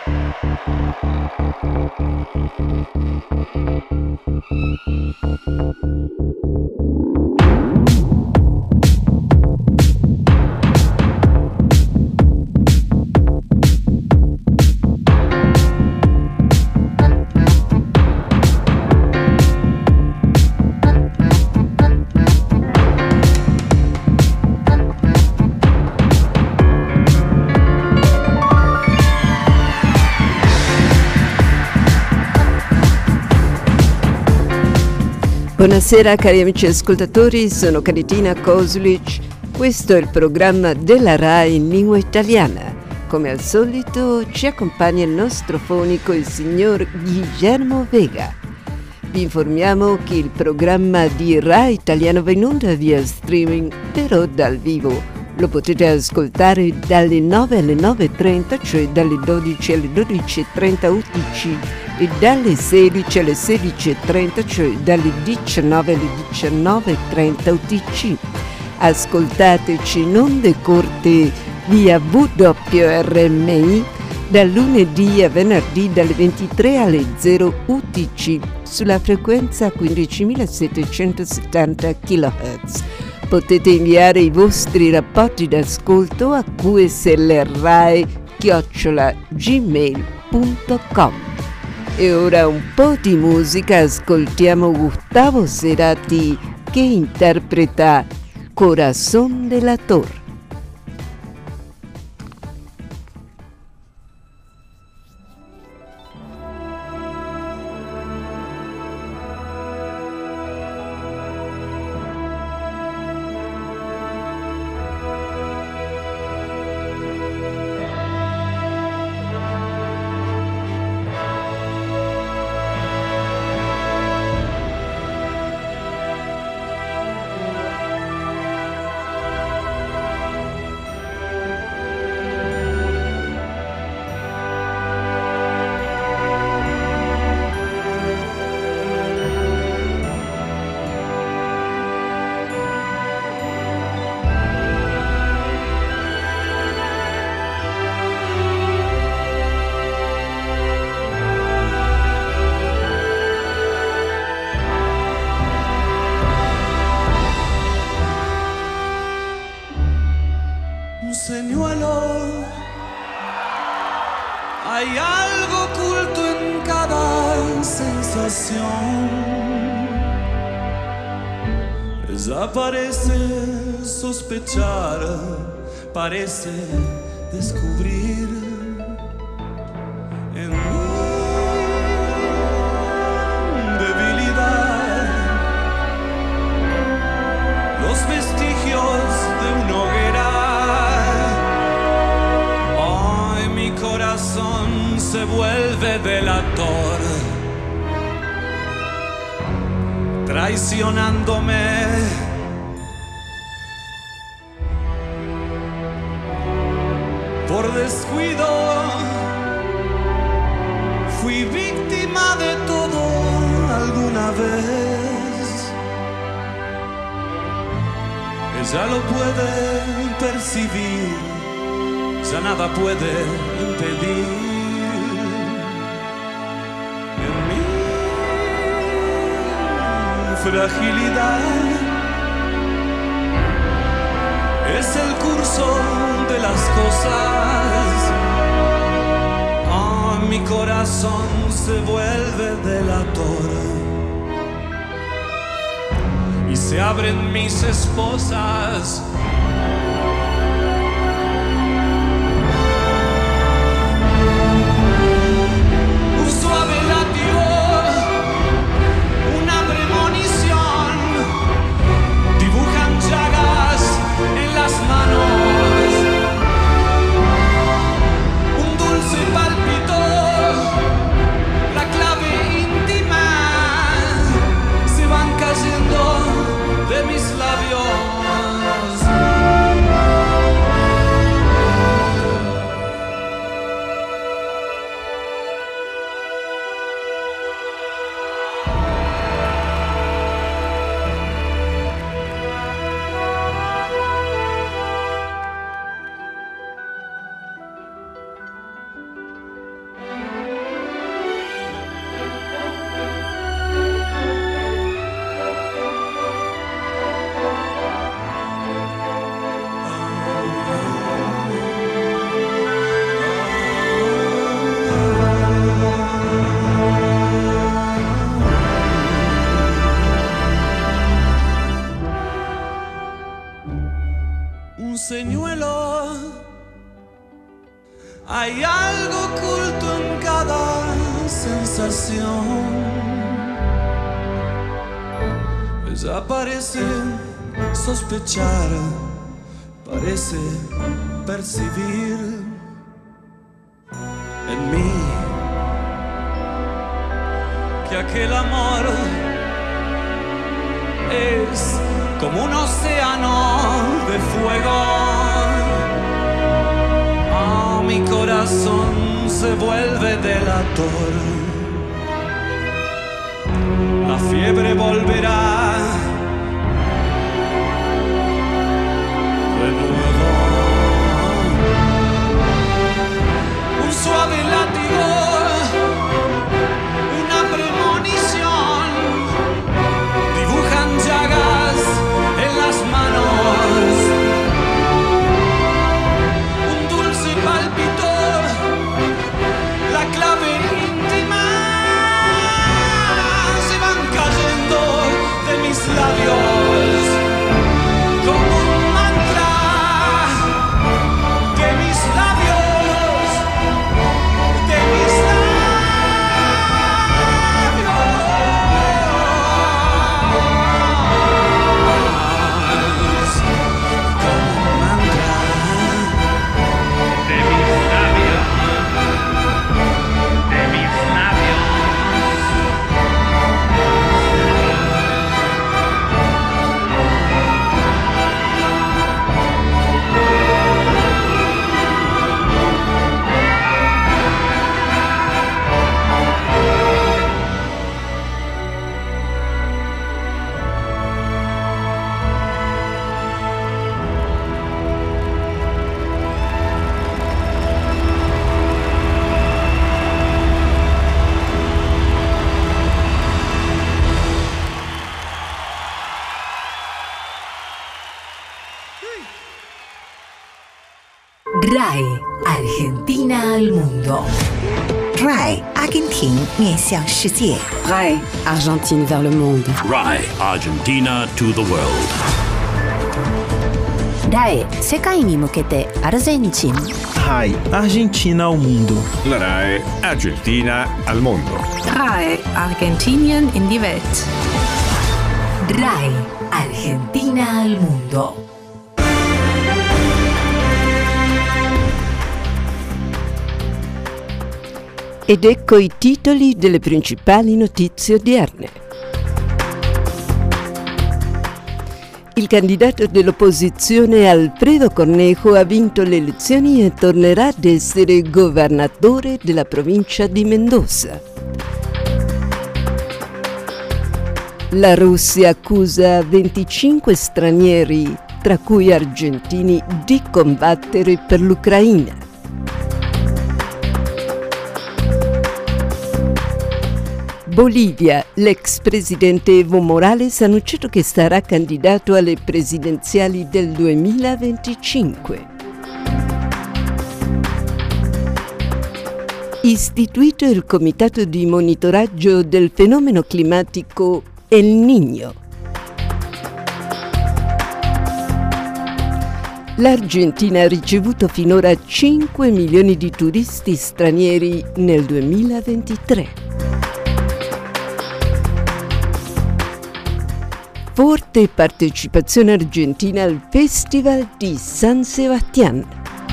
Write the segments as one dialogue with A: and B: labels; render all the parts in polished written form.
A: Buonasera cari amici ascoltatori, sono Caritina Koslic, questo è il programma della RAI in lingua italiana. Come al solito ci accompagna il nostro fonico, il signor Guillermo Vega. Vi informiamo che il programma di RAI Italiano va in onda via streaming, però dal vivo. Lo potete ascoltare dalle 9 alle 9.30, cioè dalle 12 alle 12.30 UTC, e dalle 16 alle 16.30, cioè dalle 19 alle 19.30 UTC. Ascoltateci in onde corte via WRMI dal lunedì a venerdì dalle 23 alle 0 UTC sulla frequenza 15.770 kHz. Potete inviare i vostri rapporti d'ascolto a qslrai@gmail.com. E ora un po' di musica, ascoltiamo Gustavo Cerati che interpreta Corazón del Ator.
B: Hay algo oculto en cada sensación. Ella parece sospechar, parece descubrir en mi debilidad los vestigios de una hoguera. Ay, mi corazón se vuelve delator, traicionándome. Por descuido fui víctima de todo alguna vez. Ella lo puede percibir, ya nada puede impedir. En mi fragilidad es el curso de las cosas. Ah, mi corazón se vuelve delator y se abren mis esposas. Un suave latido, una premonición, dibujan llagas en las manos. Un dulce pálpito, la clave íntima, se van cayendo de mis labios. Hay algo oculto en cada sensación. Ella parece sospechar, parece percibir en mí que aquel amor es como un océano de fuego. Mi corazón se vuelve delator. La fiebre volverá de nuevo. Un suave látigo, una premonición, dibujan llagas en las manos. La clave íntima, se van cayendo de mis labios como un mantra de mis labios, de mis labios, como un mantra de mis labios.
C: RAI Argentina al mundo.
D: RAI Argentina 面向世界
E: RAI Argentine vers le monde.
F: RAI Argentina to the world.
G: RAI 世界に向けてアルゼンチン。
H: RAI Argentina al mundo.
I: La RAI Argentina al mondo.
E: RAI Argentinien in die Welt.
C: RAI Argentina al mundo.
A: Ed ecco i titoli delle principali notizie odierne. Il candidato dell'opposizione Alfredo Cornejo ha vinto le elezioni e tornerà ad essere governatore della provincia di Mendoza. La Russia accusa 25 stranieri, tra cui argentini, di combattere per l'Ucraina. Bolivia, l'ex presidente Evo Morales ha annunciato che sarà candidato alle presidenziali del 2025. Istituito il comitato di monitoraggio del fenomeno climatico El Niño. L'Argentina ha ricevuto finora 5 milioni di turisti stranieri nel 2023. Forte partecipazione argentina al Festival di San Sebastián.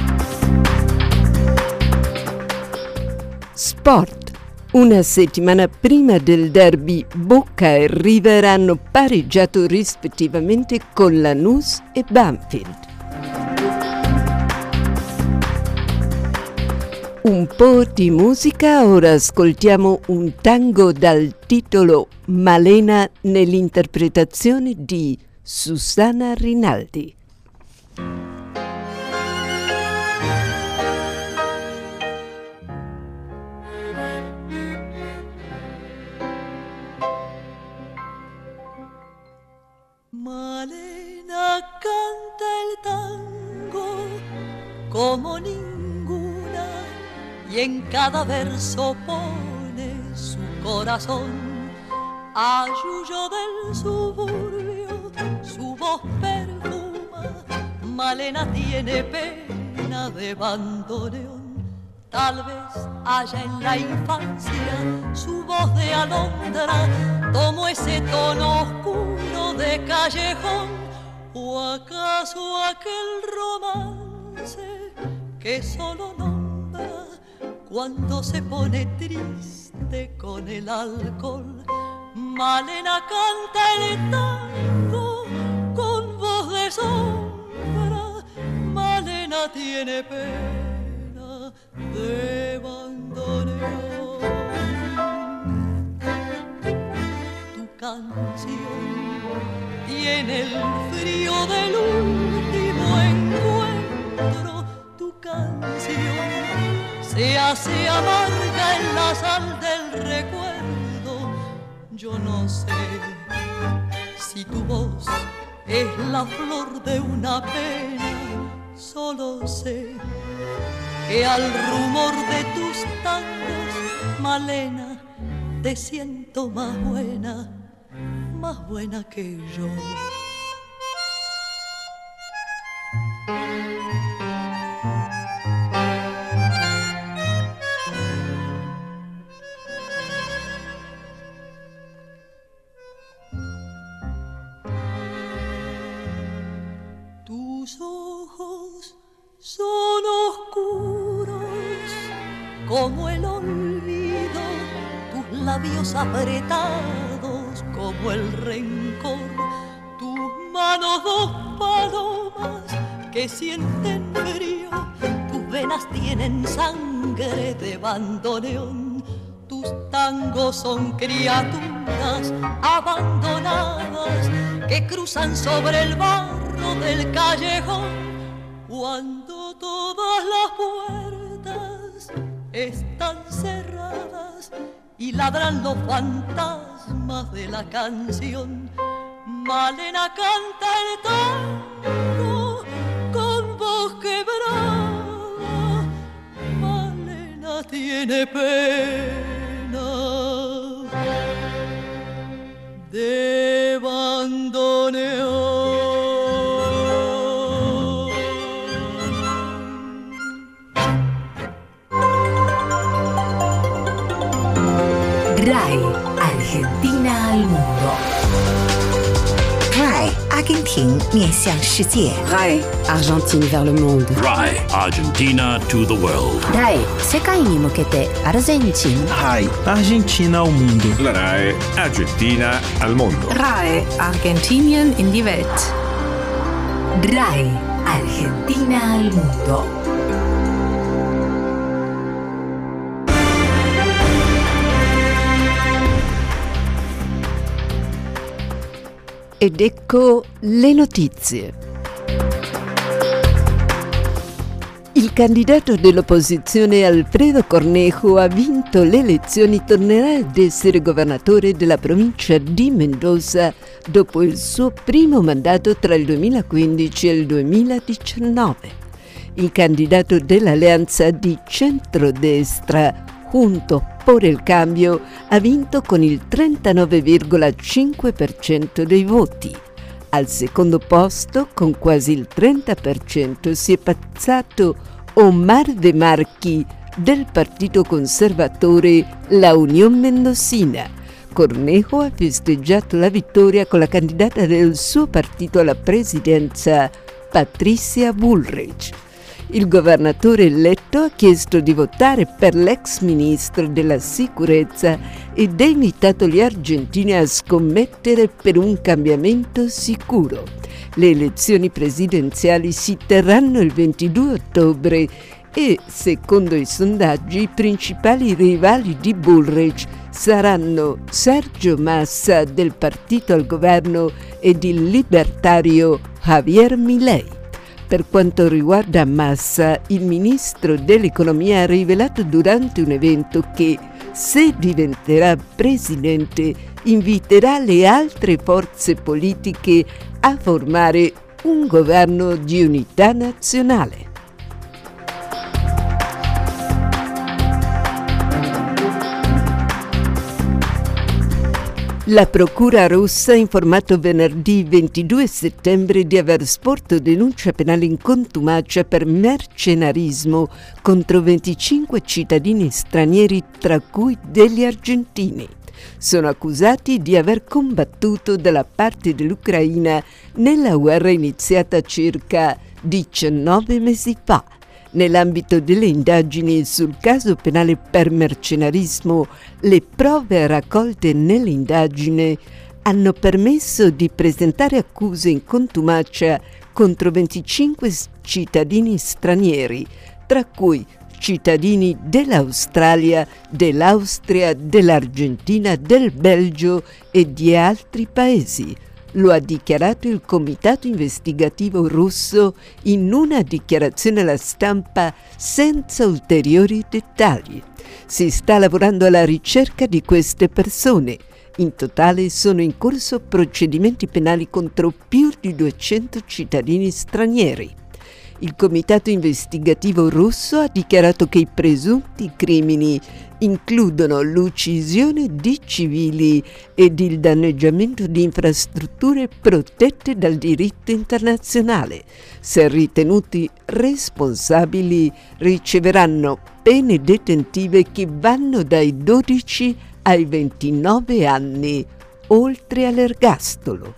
A: Sport. Una settimana prima del derby, Boca e River hanno pareggiato rispettivamente con Lanús e Banfield. Un po' di musica, ora ascoltiamo un tango dal titolo Malena nell'interpretazione di Susana Rinaldi.
J: Malena canta el tango como ninguna y en cada verso pone su corazón. Ayuyo del suburbio, su voz perfuma. Malena tiene pena de bandoneón. Tal vez allá en la infancia su voz de alondra tomó ese tono oscuro de callejón, o acaso aquel romance que solo nombra cuando se pone triste con el alcohol. Malena canta el tango con voz de sombra, Malena tiene pena de bandoneón. Tu canción tiene el frío del último encuentro, tu canción se hace amarga en la sal del recuerdo. Yo no sé si tu voz es la flor de una pena, solo sé que al rumor de tus tangos, Malena, te siento más buena que yo. Tus ojos son oscuros como el olvido, tus labios apretados como el rencor, tus manos dos palomas que sienten frío, tus venas tienen sangre de bandoneón, tus tangos son criaturas abandonadas que cruzan sobre el barro del callejón. Cuando todas las puertas están cerradas y ladran los fantasmas de la canción, Malena canta el tango con voz quebrada, Malena tiene pena de bandoneón.
C: RAI, Argentina al mundo.
D: RAI, 阿根廷面向世界。
E: RAI, Argentine vers le monde.
F: RAI, Argentina to the world.
G: RAI 世界に向けてアルゼンチン。
H: RAI, Argentina ao mundo.
I: La RAI Argentina al mondo.
E: RAI, Argentinien in die Welt.
C: RAI, Argentina al mundo.
A: Ed ecco le notizie. Il candidato dell'opposizione Alfredo Cornejo ha vinto le elezioni e tornerà ad essere governatore della provincia di Mendoza dopo il suo primo mandato tra il 2015 e il 2019. Il candidato dell'alleanza di centrodestra Juntos por el Cambio ha vinto con il 39,5% dei voti. Al secondo posto, con quasi il 30%, si è piazzato Omar De Marchi del partito conservatore La Unión Mendocina. Cornejo ha festeggiato la vittoria con la candidata del suo partito alla presidenza, Patricia Bullrich. Il governatore eletto ha chiesto di votare per l'ex ministro della sicurezza ed ha invitato gli argentini a scommettere per un cambiamento sicuro. Le elezioni presidenziali si terranno il 22 ottobre e, secondo i sondaggi, i principali rivali di Bullrich saranno Sergio Massa del partito al governo ed il libertario Javier Milei. Per quanto riguarda Massa, il ministro dell'economia ha rivelato durante un evento che, se diventerà presidente, inviterà le altre forze politiche a formare un governo di unità nazionale. La procura russa ha informato venerdì 22 settembre di aver sporto denuncia penale in contumacia per mercenarismo contro 25 cittadini stranieri, tra cui degli argentini. Sono accusati di aver combattuto dalla parte dell'Ucraina nella guerra iniziata circa 19 mesi fa. Nell'ambito delle indagini sul caso penale per mercenarismo, le prove raccolte nell'indagine hanno permesso di presentare accuse in contumacia contro 25 cittadini stranieri, tra cui cittadini dell'Australia, dell'Austria, dell'Argentina, del Belgio e di altri paesi. Lo ha dichiarato il Comitato Investigativo russo in una dichiarazione alla stampa senza ulteriori dettagli. Si sta lavorando alla ricerca di queste persone. In totale sono in corso procedimenti penali contro più di 200 cittadini stranieri. Il Comitato Investigativo russo ha dichiarato che i presunti crimini includono l'uccisione di civili ed il danneggiamento di infrastrutture protette dal diritto internazionale. Se ritenuti responsabili, riceveranno pene detentive che vanno dai 12 ai 29 anni, oltre all'ergastolo.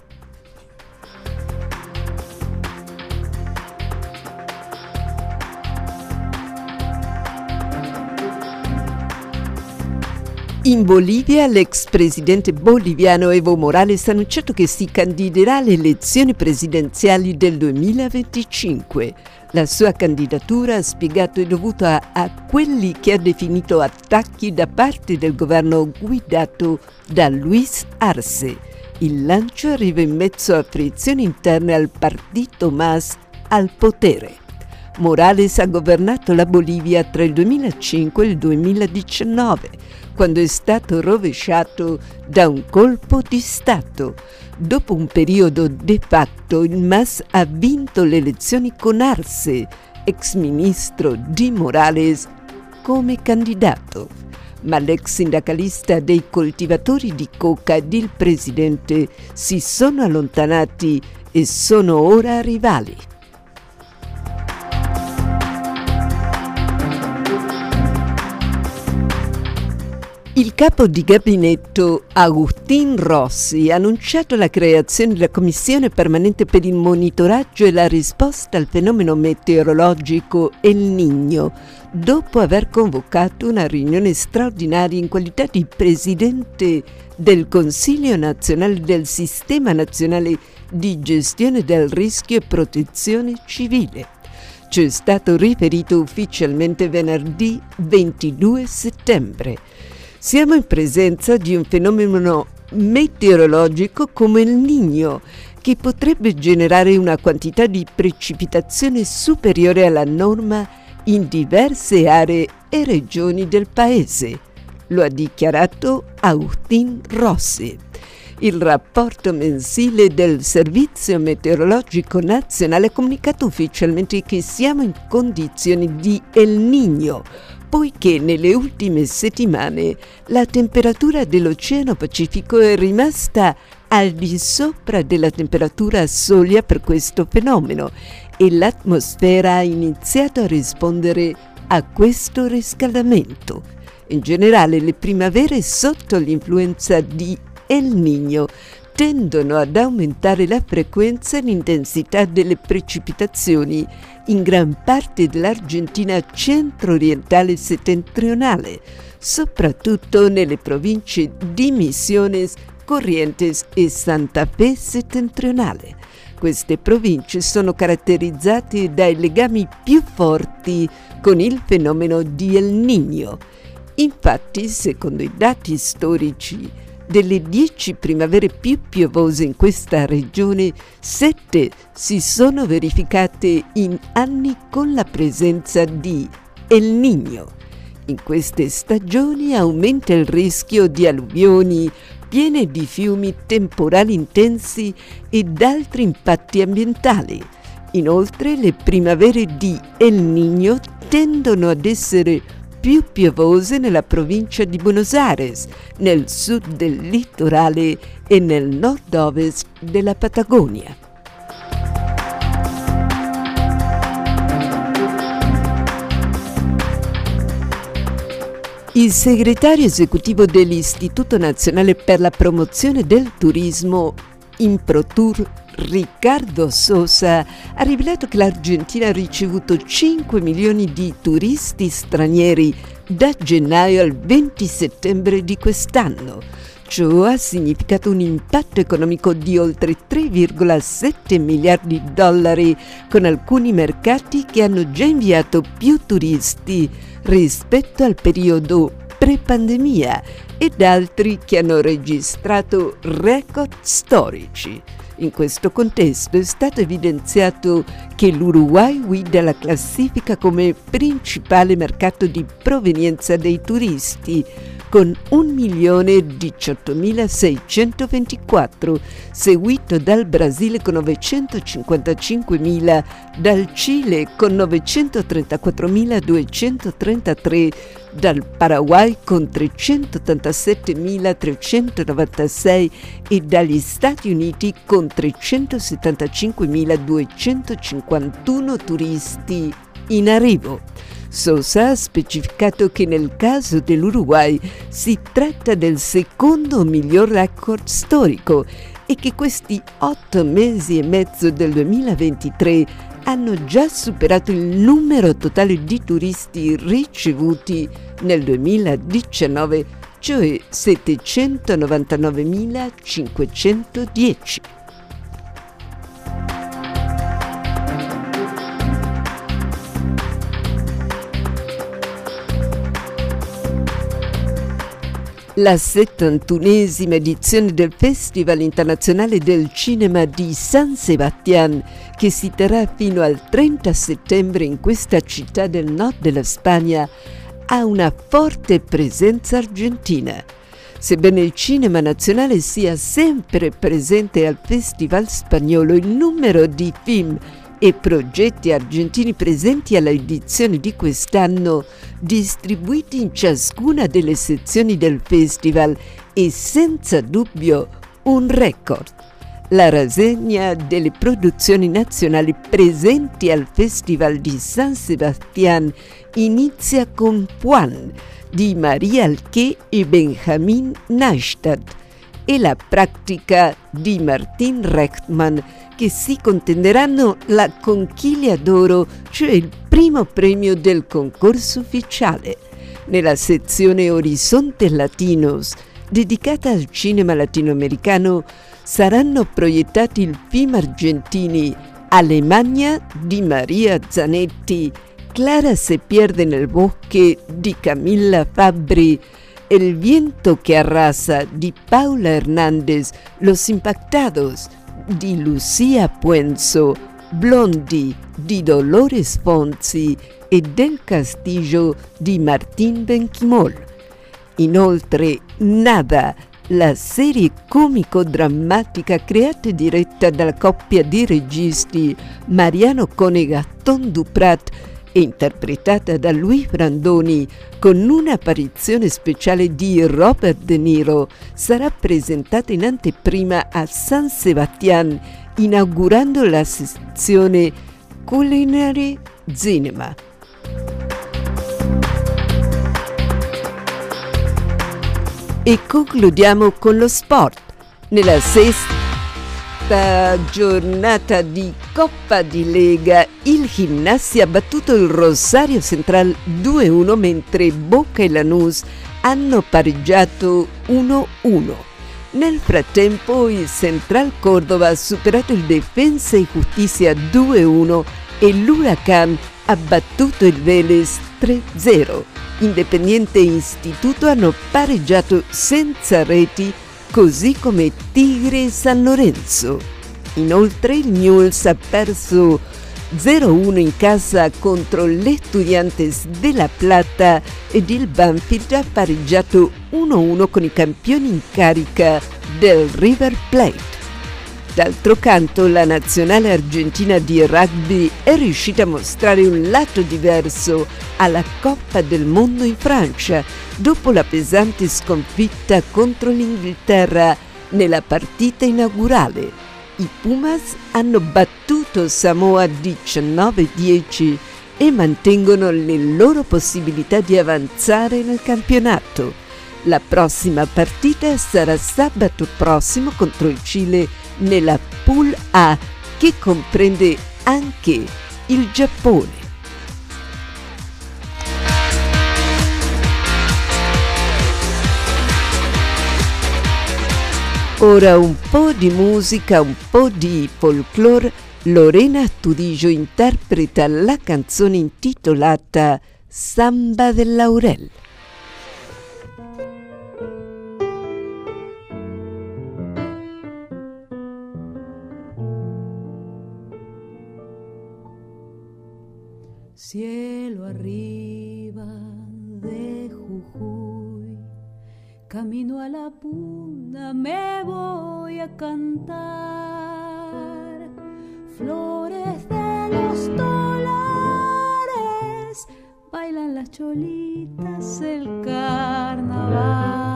A: In Bolivia, l'ex presidente boliviano Evo Morales ha annunciato che si candiderà alle elezioni presidenziali del 2025. La sua candidatura, ha spiegato, è dovuta a quelli che ha definito attacchi da parte del governo guidato da Luis Arce. Il lancio arriva in mezzo a frizioni interne al partito MAS al potere. Morales ha governato la Bolivia tra il 2005 e il 2019, quando è stato rovesciato da un colpo di Stato. Dopo un periodo de facto, il MAS ha vinto le elezioni con Arce, ex ministro di Morales, come candidato. Ma l'ex sindacalista dei coltivatori di coca ed il presidente si sono allontanati e sono ora rivali. Il capo di gabinetto Agustín Rossi ha annunciato la creazione della Commissione permanente per il monitoraggio e la risposta al fenomeno meteorologico El Niño, dopo aver convocato una riunione straordinaria in qualità di presidente del Consiglio nazionale del Sistema nazionale di gestione del rischio e protezione civile. Ci è stato riferito ufficialmente venerdì 22 settembre. Siamo in presenza di un fenomeno meteorologico come il Niño, che potrebbe generare una quantità di precipitazione superiore alla norma in diverse aree e regioni del paese, lo ha dichiarato Agustín Rossi. Il rapporto mensile del Servizio Meteorologico Nazionale ha comunicato ufficialmente che siamo in condizioni di El Niño, poiché nelle ultime settimane la temperatura dell'Oceano Pacifico è rimasta al di sopra della temperatura soglia per questo fenomeno e l'atmosfera ha iniziato a rispondere a questo riscaldamento. In generale, le primavere sotto l'influenza di El Niño tendono ad aumentare la frequenza e l'intensità delle precipitazioni in gran parte dell'Argentina centro-orientale e settentrionale, soprattutto nelle province di Misiones, Corrientes e Santa Fe settentrionale. Queste province sono caratterizzate dai legami più forti con il fenomeno di El Niño. Infatti, secondo i dati storici, delle 10 primavere più piovose in questa regione, 7 si sono verificate in anni con la presenza di El Niño. In queste stagioni aumenta il rischio di alluvioni, piene di fiumi, temporali intensi ed altri impatti ambientali. Inoltre, le primavere di El Niño tendono ad essere più piovose nella provincia di Buenos Aires, nel sud del litorale e nel nord-ovest della Patagonia. Il segretario esecutivo dell'Istituto Nazionale per la Promozione del Turismo, Improtur, Riccardo Sosa, ha rivelato che l'Argentina ha ricevuto 5 milioni di turisti stranieri da gennaio al 20 settembre di quest'anno. Ciò ha significato un impatto economico di oltre 3,7 miliardi di dollari, con alcuni mercati che hanno già inviato più turisti rispetto al periodo pre-pandemia ed altri che hanno registrato record storici. In questo contesto è stato evidenziato che l'Uruguay guida la classifica come principale mercato di provenienza dei turisti, con 1.018.624, seguito dal Brasile con 955.000, dal Cile con 934.233, dal Paraguay con 387.396 e dagli Stati Uniti con 375.251 turisti in arrivo. Sosa ha specificato che nel caso dell'Uruguay si tratta del secondo miglior record storico e che questi 8 mesi e mezzo del 2023 hanno già superato il numero totale di turisti ricevuti nel 2019, cioè 799.510. La 71esima edizione del Festival Internazionale del Cinema di San Sebastián, che si terrà fino al 30 settembre in questa città del nord della Spagna, ha una forte presenza argentina. Sebbene il cinema nazionale sia sempre presente al Festival spagnolo, il numero di film e progetti argentini presenti alla edizione di quest'anno, distribuiti in ciascuna delle sezioni del festival, è senza dubbio un record. La rassegna delle produzioni nazionali presenti al Festival di San Sebastián inizia con Juan di Maria Alqué e Benjamin Neistat e La pratica di Martín Rechtman, che si contenderanno la Conchiglia d'Oro, cioè il primo premio del concorso ufficiale. Nella sezione Horizontes Latinos, dedicata al cinema latinoamericano, saranno proiettati i film argentini Alemania di Maria Zanetti, Clara se pierde nel bosque di Camilla Fabbri, El viento que arrasa di Paula Hernández, Los impactados di Lucia Puenzo, Blondie di Dolores Fonzi e Del Castillo di Martín Benchimol. Inoltre Nada, la serie comico-drammatica creata e diretta dalla coppia di registi Mariano Cohn e Gaston Duprat e interpretata da Luis Brandoni con un'apparizione speciale di Robert De Niro, sarà presentata in anteprima a San Sebastián, inaugurando la sezione Culinary Cinema. E concludiamo con lo sport. Nella sesta giornata di Coppa di Lega, il Gimnasia ha battuto il Rosario Central 2-1, mentre Boca e Lanús hanno pareggiato 1-1. Nel frattempo il Central Córdoba ha superato il Defensa y Justicia 2-1 e l'Huracán ha battuto il Vélez 3-0. Independiente e Instituto hanno pareggiato senza reti, così come Tigre e San Lorenzo. Inoltre il Newell's ha perso 0-1 in casa contro l'Estudiantes de La Plata ed il Banfield ha pareggiato 1-1 con i campioni in carica del River Plate. D'altro canto, la nazionale argentina di rugby è riuscita a mostrare un lato diverso alla Coppa del Mondo in Francia, dopo la pesante sconfitta contro l'Inghilterra nella partita inaugurale. I Pumas hanno battuto Samoa 19-10 e mantengono le loro possibilità di avanzare nel campionato. La prossima partita sarà sabato prossimo contro il Cile nella Pool A, che comprende anche il Giappone. Ora un po' di musica, un po' di folklore. Lorena Turillo interpreta la canzone intitolata Samba del Laurel.
J: Cielo arriba de Jujuy, camino a la puna me voy a cantar. Flores de los dólares, bailan las cholitas el carnaval.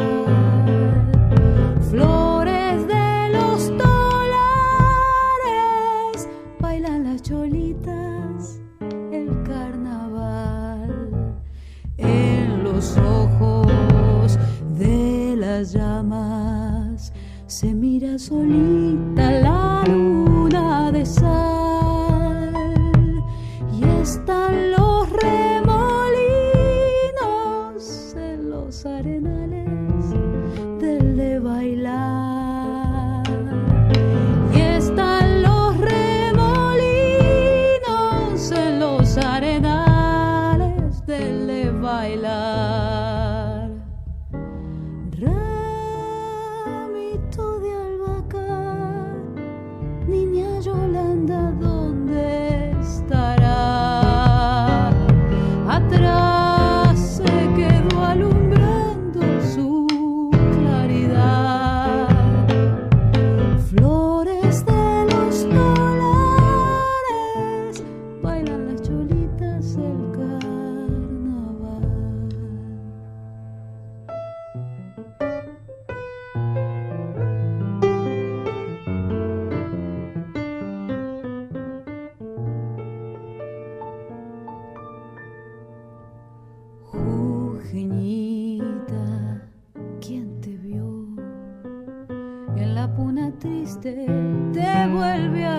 J: Flores de los dólares, bailan las cholitas el carnaval. En los ojos de las llamas se mira solita la luna de sal, y están los remolinos en los arenales del de bailar, y están los remolinos en los arenales del de bailar. Ramito de albahaca, niña Yolanda, ¿dónde estará? Atrás se quedó alumbrando su claridad. Flores de los dólares, bailan las cholitas el carnaval. Jujeñita, ¿quién te vio? En la puna triste te vuelve a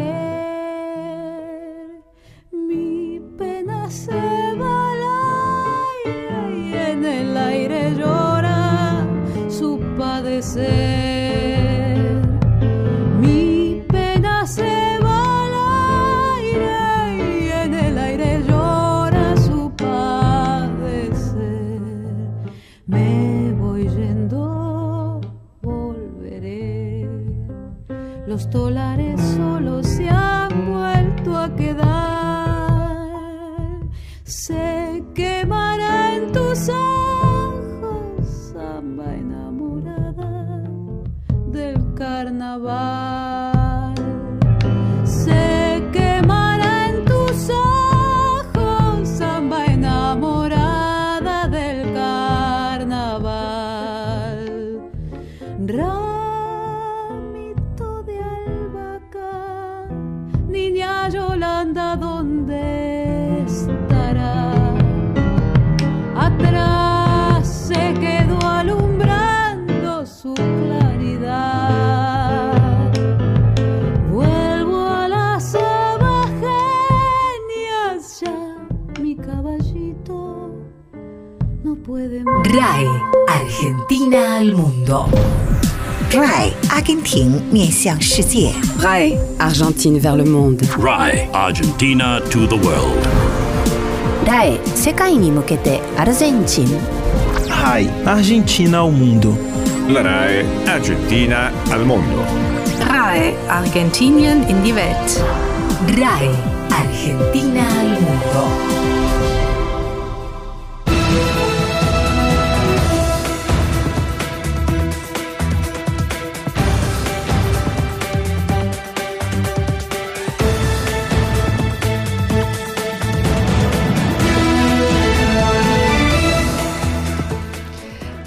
J: querer. Mi pena se va al aire y en el aire llora su padecer. Mi pena se va al aire y en el aire llora su padecer. Me voy yendo, volveré. Los dólares solo se han vuelto a quedar. Se quemará en tus ojos, samba enamorada del carnaval. Se quemará en tus ojos, samba enamorada del carnaval. Ramito de albahaca, niña Yolanda, ¿dónde estará? Atrás se quedó alumbrando su claridad. Vuelvo a las abajenias, ya mi caballito no puede más.
C: RAI, Argentina al mundo.
D: RAI, 阿根廷面向世界。
E: RAI, Argentine vers le monde.
F: RAI, Argentina to the world.
G: RAI 世界に向けてアルゼンチン。
H: RAI, Argentina ao mundo.
I: La RAI Argentina al mondo.
E: RAI, Argentinien in die Welt.
C: RAI, Argentina al mundo.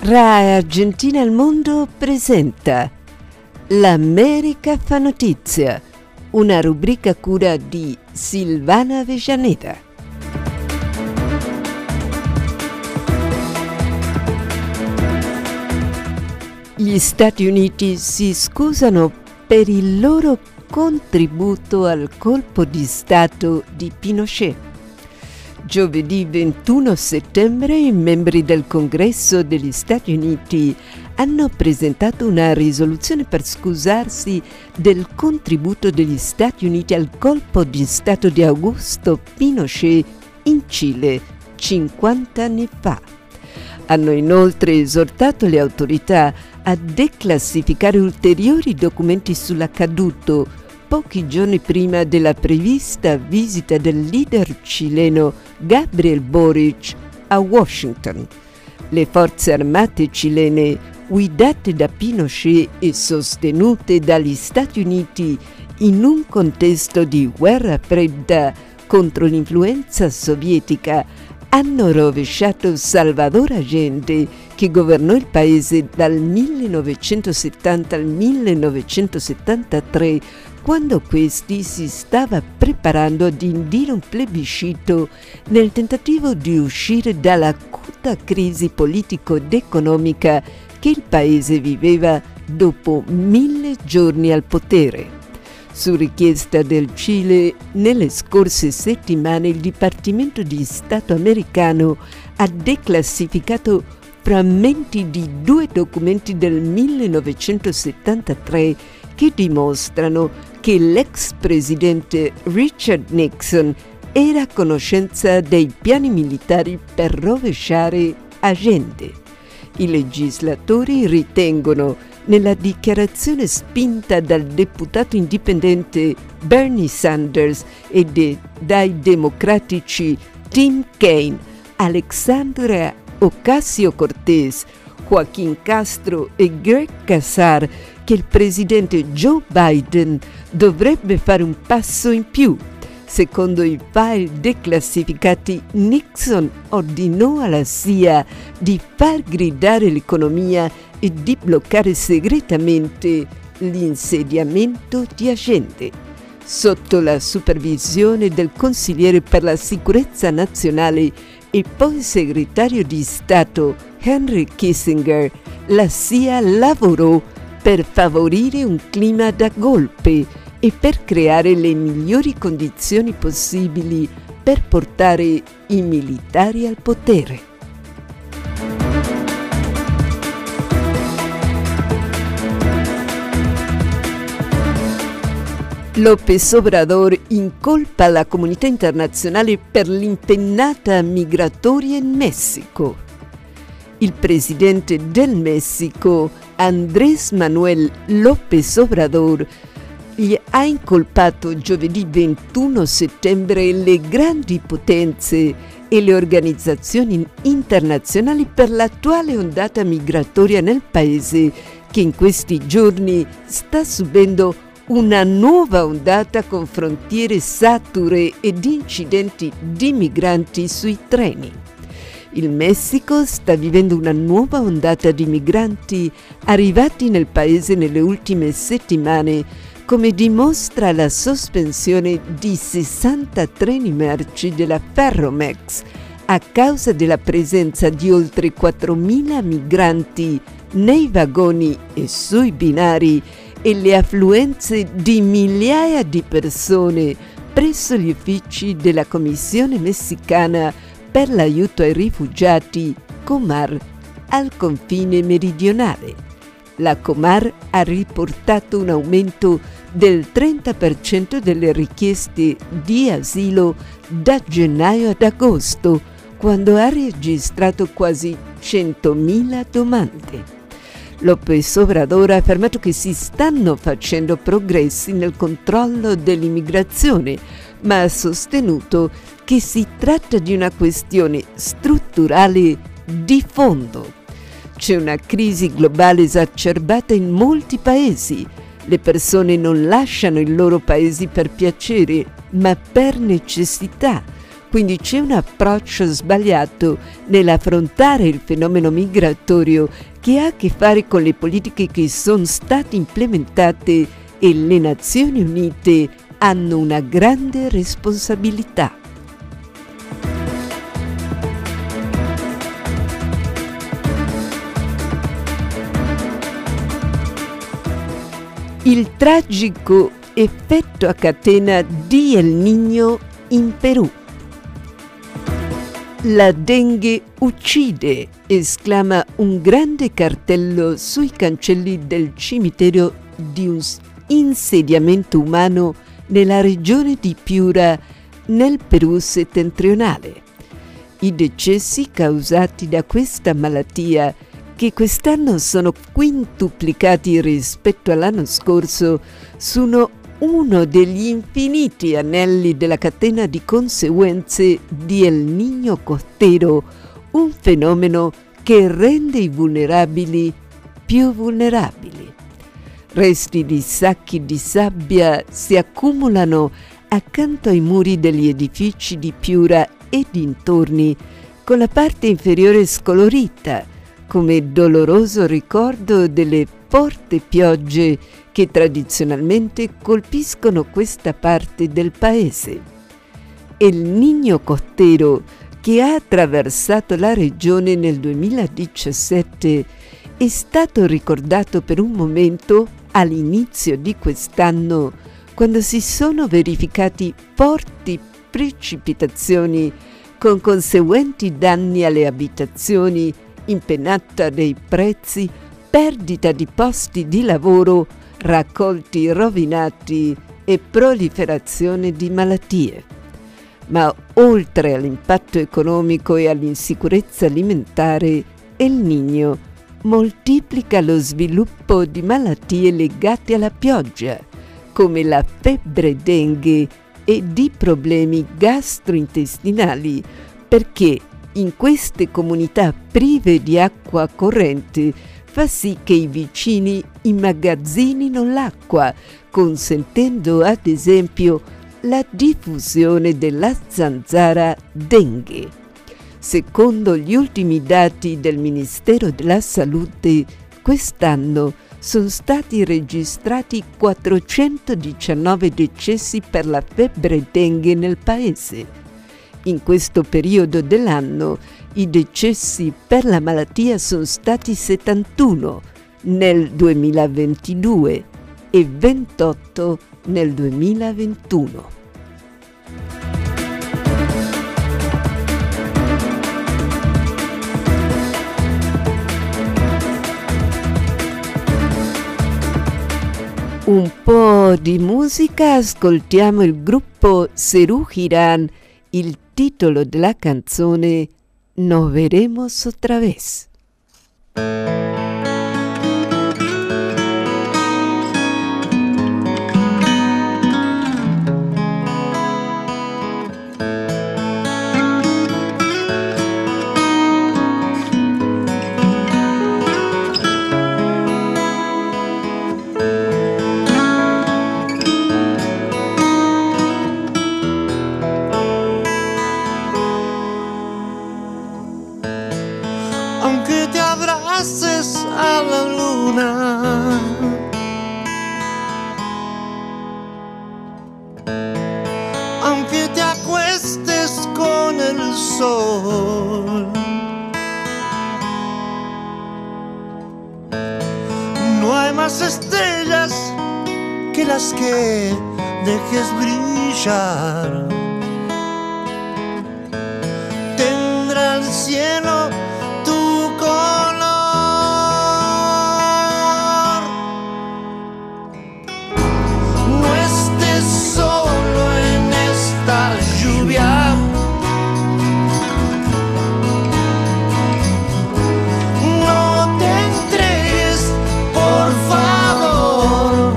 A: RAI Argentina al Mondo presenta L'America fa notizia, una rubrica a cura di Silvana Avellaneda. Gli Stati Uniti si scusano per il loro contributo al colpo di Stato di Pinochet. Giovedì 21 settembre i membri del Congresso degli Stati Uniti hanno presentato una risoluzione per scusarsi del contributo degli Stati Uniti al colpo di Stato di Augusto Pinochet in Cile 50 anni fa. Hanno inoltre esortato le autorità a declassificare ulteriori documenti sull'accaduto pochi giorni prima della prevista visita del leader cileno Gabriel Boric a Washington. Le forze armate cilene, guidate da Pinochet e sostenute dagli Stati Uniti in un contesto di guerra fredda contro l'influenza sovietica, hanno rovesciato Salvador Allende, che governò il paese dal 1970 al 1973, quando questi si stava preparando ad indire un plebiscito nel tentativo di uscire dall'acuta crisi politico ed economica che il paese viveva dopo 1000 giorni al potere. Su richiesta del Cile, nelle scorse settimane il Dipartimento di Stato americano ha declassificato frammenti di 2 documenti del 1973 che dimostrano che l'ex presidente Richard Nixon era a conoscenza dei piani militari per rovesciare Allende. I legislatori ritengono, nella dichiarazione spinta dal deputato indipendente Bernie Sanders e dai democratici Tim Kaine, Alexandria Ocasio-Cortez, Joaquín Castro e Greg Casar, che il presidente Joe Biden dovrebbe fare un passo in più. Secondo i file declassificati, Nixon ordinò alla CIA di far gridare l'economia e di bloccare segretamente l'insediamento di Allende. Sotto la supervisione del consigliere per la sicurezza nazionale e poi segretario di Stato Henry Kissinger, la CIA lavorò per favorire un clima da golpe e per creare le migliori condizioni possibili per portare i militari al potere. López Obrador incolpa la comunità internazionale per l'impennata migratoria in Messico. Il presidente del Messico, Andrés Manuel López Obrador, gli ha incolpato giovedì 21 settembre le grandi potenze e le organizzazioni internazionali per l'attuale ondata migratoria nel paese, che in questi giorni sta subendo una nuova ondata con frontiere sature ed incidenti di migranti sui treni. Il Messico sta vivendo una nuova ondata di migranti arrivati nel paese nelle ultime settimane, come dimostra la sospensione di 60 treni merci della Ferromex a causa della presenza di oltre 4.000 migranti nei vagoni e sui binari e le affluenze di migliaia di persone presso gli uffici della Commissione messicana per l'aiuto ai rifugiati Comar al confine meridionale. La Comar ha riportato un aumento del 30% delle richieste di asilo da gennaio ad agosto, quando ha registrato quasi 100.000 domande. López Obrador ha affermato che si stanno facendo progressi nel controllo dell'immigrazione, ma ha sostenuto che si tratta di una questione strutturale di fondo. C'è una crisi globale esacerbata in molti paesi. Le persone non lasciano i loro paesi per piacere, ma per necessità. Quindi c'è un approccio sbagliato nell'affrontare il fenomeno migratorio che ha a che fare con le politiche che sono state implementate e le Nazioni Unite hanno una grande responsabilità. Il tragico effetto a catena di El Niño in Perù. La dengue uccide, esclama un grande cartello sui cancelli del cimitero di un insediamento umano nella regione di Piura, nel Perù settentrionale. I decessi causati da questa malattia, che quest'anno sono quintuplicati rispetto all'anno scorso, sono uno degli infiniti anelli della catena di conseguenze di El Niño costero, un fenomeno che rende i vulnerabili più vulnerabili. Resti di sacchi di sabbia si accumulano accanto ai muri degli edifici di Piura e dintorni, con la parte inferiore scolorita, come doloroso ricordo delle forti piogge che tradizionalmente colpiscono questa parte del paese. El Niño costero, che ha attraversato la regione nel 2017, è stato ricordato per un momento all'inizio di quest'anno, quando si sono verificati forti precipitazioni con conseguenti danni alle abitazioni, impennata dei prezzi, perdita di posti di lavoro, raccolti rovinati e proliferazione di malattie. Ma oltre all'impatto economico e all'insicurezza alimentare, El Niño moltiplica lo sviluppo di malattie legate alla pioggia, come la febbre dengue e di problemi gastrointestinali, perché in queste comunità prive di acqua corrente fa sì che i vicini immagazzinino l'acqua, consentendo ad esempio la diffusione della zanzara dengue. Secondo gli ultimi dati del Ministero della Salute, quest'anno sono stati registrati 419 decessi per la febbre dengue nel paese. In questo periodo dell'anno i decessi per la malattia sono stati 71 nel 2022 e 28 nel 2021. Un po' di musica, ascoltiamo il gruppo Serú Girán, il titolo della canzone Nos veremos otra vez.
B: A la luna, aunque te acuestes con el sol, no hay más estrellas que las que dejes brillar. Tendrá el cielo tu color. No te entregues, por favor.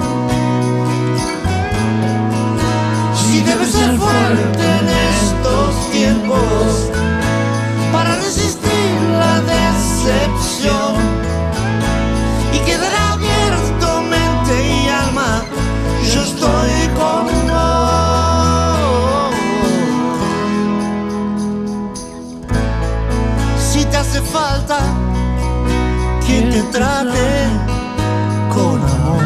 B: Si debes ser fuerte en estos tiempos para resistir la falta quien te trate con amor.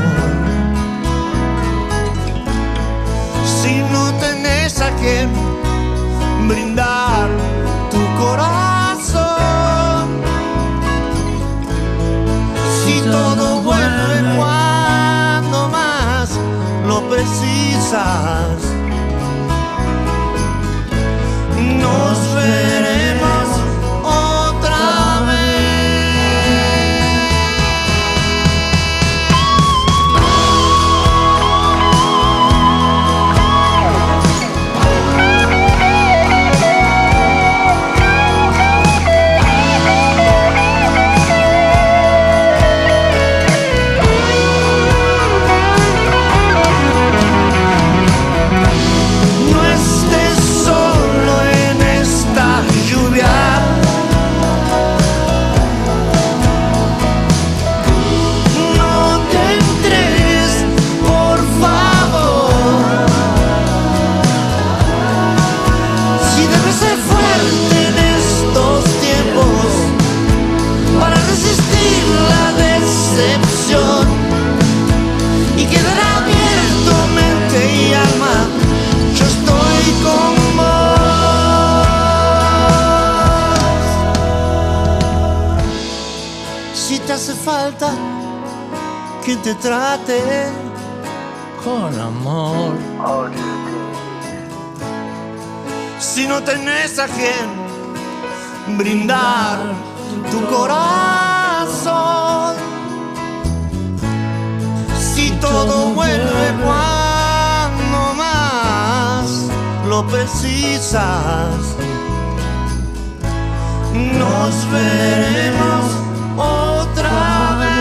B: Si no tenés a quien brindar tu corazón, si todo vuelve cuando más lo precisas, nos veremos otra vez. Y quedará abierto mente y alma, yo estoy con vos. Si te hace falta quien te trate con amor, si no tenés a quien brindar tu corazón, si todo vuelve cuando más lo precisas, nos veremos otra vez.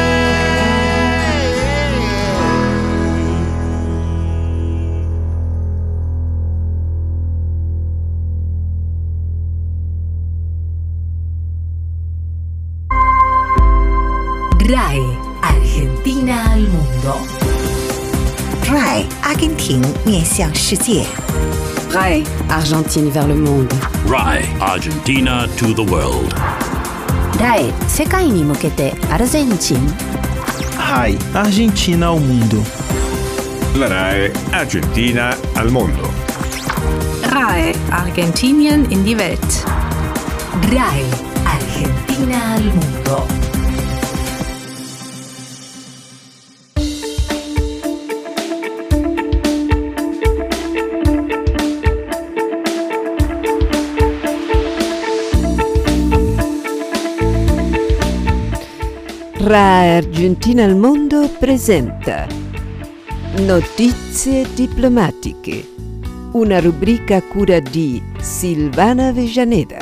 C: RAE Argentina al mundo.
D: RAI 阿根廷面向世界。
G: RAE Argentine vers le monde.
F: RAE Argentina to the world.
G: RAE 世界に向けてアルゼンチン。
H: RAI Argentina al mundo.
I: La RAE Argentina al mondo.
E: RAE Argentinien in die Welt.
C: RAE Argentina al mundo.
A: RAI Argentina al mondo presenta Notizie diplomatiche, una rubrica a cura di Silvana Avellaneda.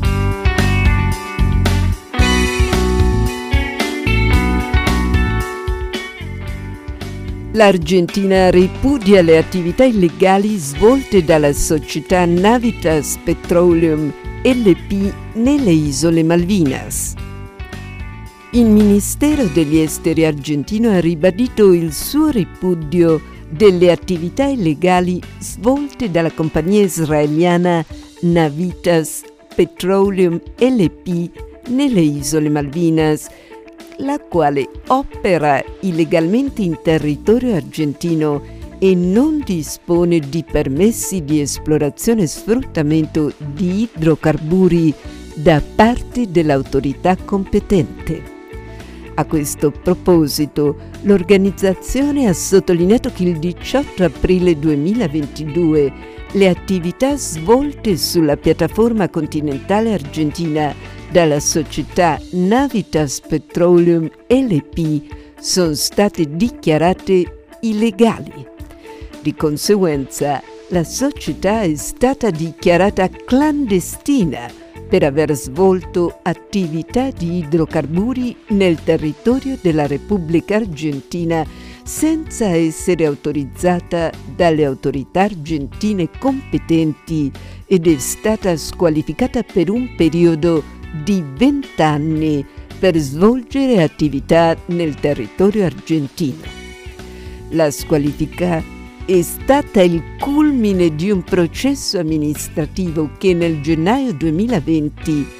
A: L'Argentina ripudia le attività illegali svolte dalla società Navitas Petroleum LP nelle isole Malvinas. Il Ministero degli Esteri argentino ha ribadito il suo ripudio delle attività illegali svolte dalla compagnia israeliana Navitas Petroleum LP nelle isole Malvinas, la quale opera illegalmente in territorio argentino e non dispone di permessi di esplorazione e sfruttamento di idrocarburi da parte dell'autorità competente. A questo proposito, l'organizzazione ha sottolineato che il 18 aprile 2022 le attività svolte sulla piattaforma continentale argentina dalla società Navitas Petroleum LP sono state dichiarate illegali. Di conseguenza, la società è stata dichiarata clandestina per aver svolto attività di idrocarburi nel territorio della Repubblica Argentina senza essere autorizzata dalle autorità argentine competenti ed è stata squalificata per un periodo di 20 anni per svolgere attività nel territorio argentino. La squalifica è stata il culmine di un processo amministrativo che nel gennaio 2020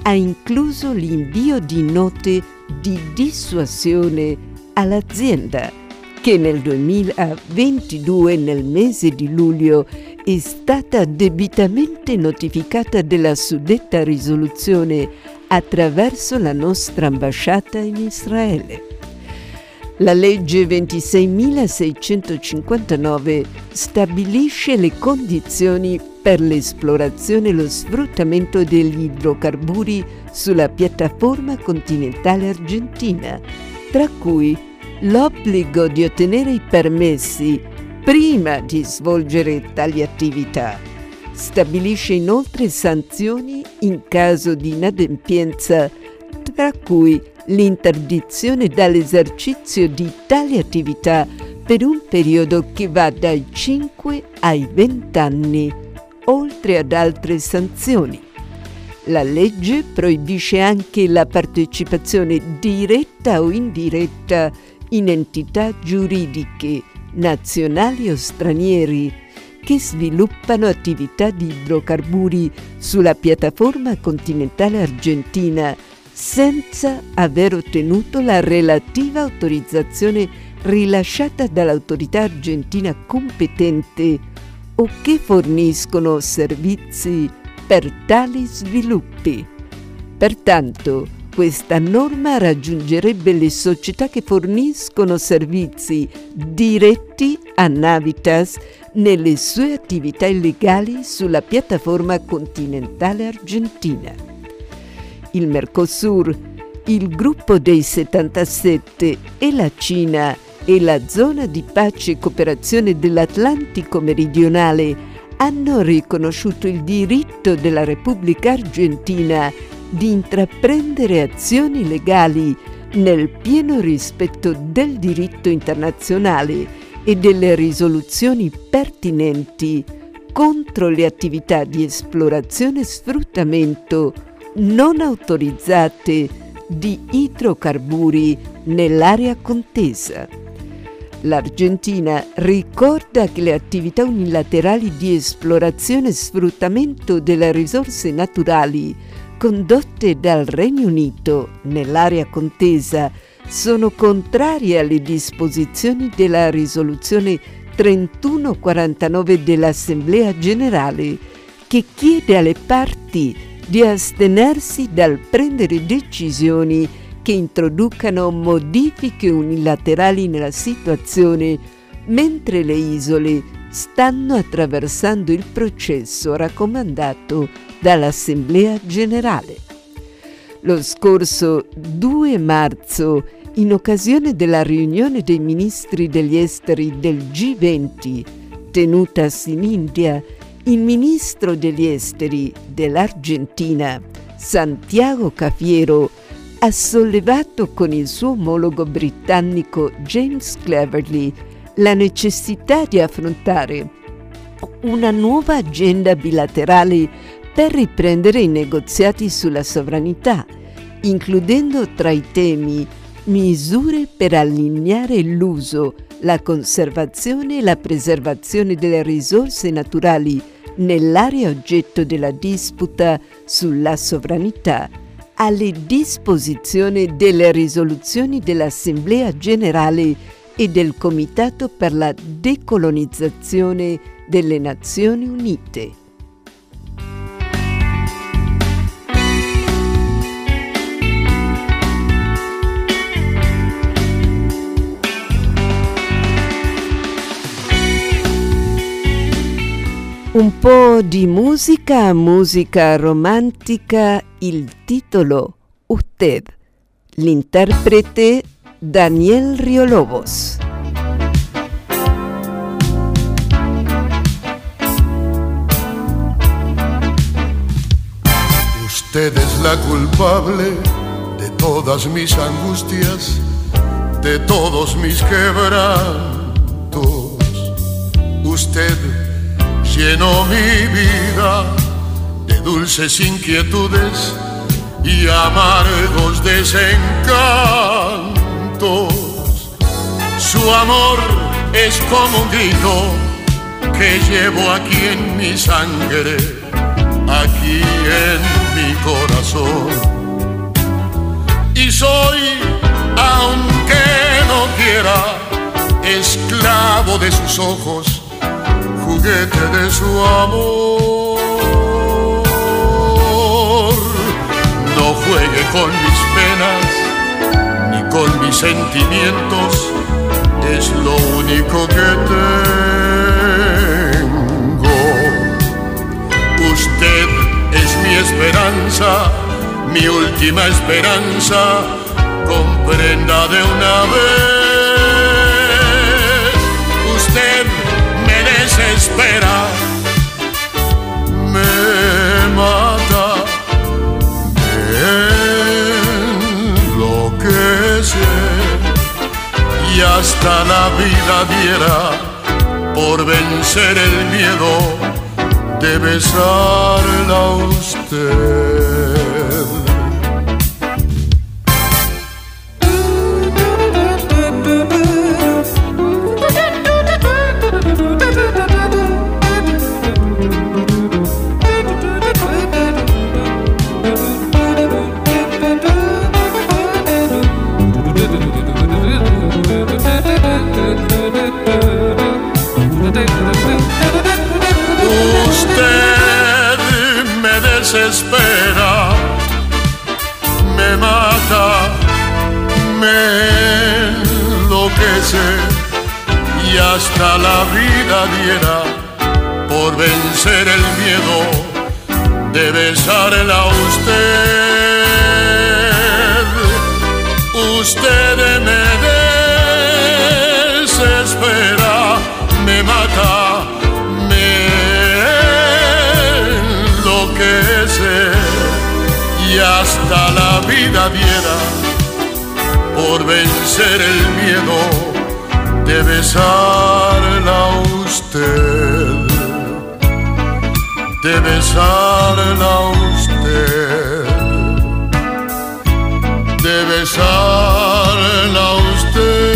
A: ha incluso l'invio di note di dissuasione all'azienda, che nel 2022, nel mese di luglio, è stata debitamente notificata della suddetta risoluzione attraverso la nostra ambasciata in Israele. La legge 26.659 stabilisce le condizioni per l'esplorazione e lo sfruttamento degli idrocarburi sulla piattaforma continentale argentina, tra cui l'obbligo di ottenere i permessi prima di svolgere tali attività. Stabilisce inoltre sanzioni in caso di inadempienza, tra cui l'interdizione dall'esercizio di tali attività per un periodo che va dai 5 ai 20 anni, oltre ad altre sanzioni. La legge proibisce anche la partecipazione diretta o indiretta in entità giuridiche, nazionali o stranieri, che sviluppano attività di idrocarburi sulla piattaforma continentale argentina senza aver ottenuto la relativa autorizzazione rilasciata dall'autorità argentina competente o che forniscono servizi per tali sviluppi. Pertanto, questa norma raggiungerebbe le società che forniscono servizi diretti a Navitas nelle sue attività illegali sulla piattaforma continentale argentina. Il Mercosur, il gruppo dei 77 e la Cina e la zona di pace e cooperazione dell'Atlantico meridionale hanno riconosciuto il diritto della Repubblica Argentina di intraprendere azioni legali nel pieno rispetto del diritto internazionale e delle risoluzioni pertinenti contro le attività di esplorazione e sfruttamento non autorizzate di idrocarburi nell'area contesa. L'Argentina ricorda che le attività unilaterali di esplorazione e sfruttamento delle risorse naturali condotte dal Regno Unito nell'area contesa sono contrarie alle disposizioni della risoluzione 3149 dell'Assemblea Generale, che chiede alle parti di astenersi dal prendere decisioni che introducano modifiche unilaterali nella situazione mentre le isole stanno attraversando il processo raccomandato dall'Assemblea Generale. Lo scorso 2 marzo, in occasione della riunione dei ministri degli esteri del G20 tenutasi in India, il ministro degli esteri dell'Argentina, Santiago Cafiero, ha sollevato con il suo omologo britannico James Cleverly la necessità di affrontare una nuova agenda bilaterale per riprendere i negoziati sulla sovranità, includendo tra i temi misure per allineare l'uso, la conservazione e la preservazione delle risorse naturali nell'area oggetto della disputa sulla sovranità, alle disposizioni delle risoluzioni dell'Assemblea Generale e del Comitato per la Decolonizzazione delle Nazioni Unite. Un po' di musica romantica, il titolo Usted, l'interprete Daniel Riolobos.
K: Usted es la culpable de todas mis angustias, de todos mis quebrantos. Usted llenó mi vida de dulces inquietudes y amargos desencantos. Su amor es como un grito que llevo aquí en mi sangre, aquí en mi corazón. Y soy, aunque no quiera, esclavo de sus ojos, juguete de su amor. No juegue con mis penas ni con mis sentimientos, es lo único que tengo. Usted es mi esperanza, mi última esperanza, comprenda de una vez. Usted me desespera, me mata, me enloquece, y hasta la vida diera por vencer el miedo de besarla a usted. Usted me desespera, me mata, me enloquece, y hasta la vida diera por vencer el miedo de besarla a usted. Usted me desespera, me mata, me enloquece, y hasta la vida diera por vencer el miedo de besarla a usted, de besarla a usted, de besarla a usted.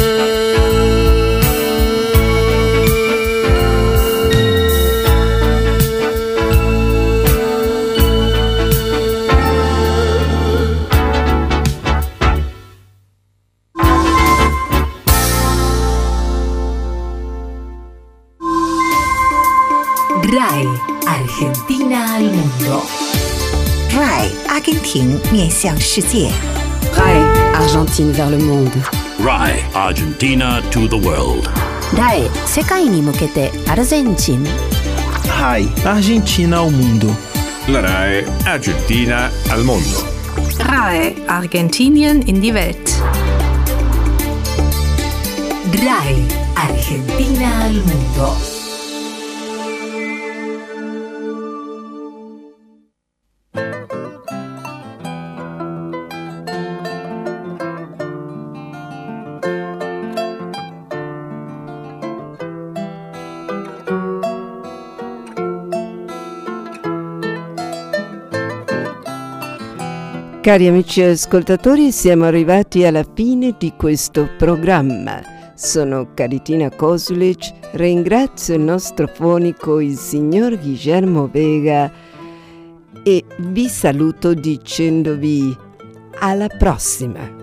C: RAI, Argentina al mundo.
D: RAI, 阿根廷面向世界。
G: RAI, Argentine vers le monde.
F: RAI, Argentina to the world.
G: RAI, 世界に向けてアルゼンチン。
H: RAI, Argentina al mundo.
I: La RAI Argentina al mondo.
E: RAI, Argentinien in die Welt.
C: RAI, Argentina al mundo.
A: Cari amici ascoltatori, siamo arrivati alla fine di questo programma. Sono Caritina Kosulic, ringrazio il nostro fonico, il signor Guillermo Vega, e vi saluto dicendovi alla prossima.